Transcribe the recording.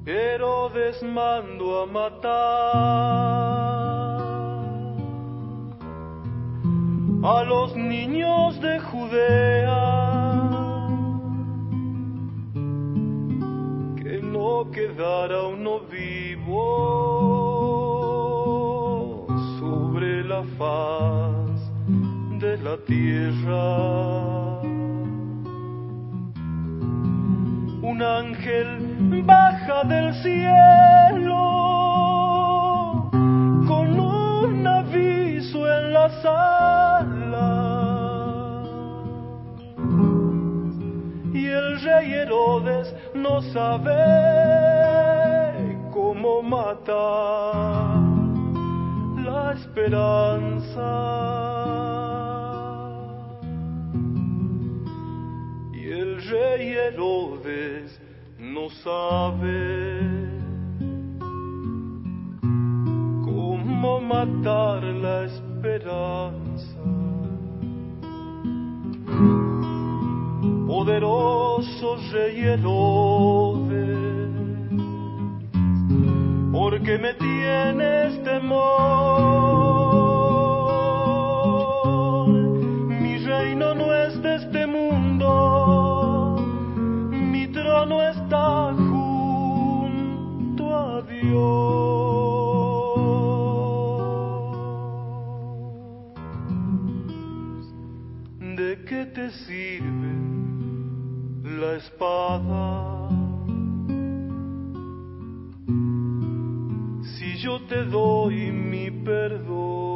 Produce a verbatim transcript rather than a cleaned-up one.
Herodes mandó a matar a los niños de Judea, que no quedara uno vivo sobre la faz de la tierra. Un ángel baja del cielo con un aviso en la sala, y el rey Herodes no sabe cómo matar la esperanza. Y el rey Herodes no sabe cómo matar la esperanza. Poderoso rey Herodes, ¿por qué me tienes temor? Mi reino no es de este mundo, mi trono está junto a Dios. ¿De qué te sirve la espada si yo te doy mi perdón?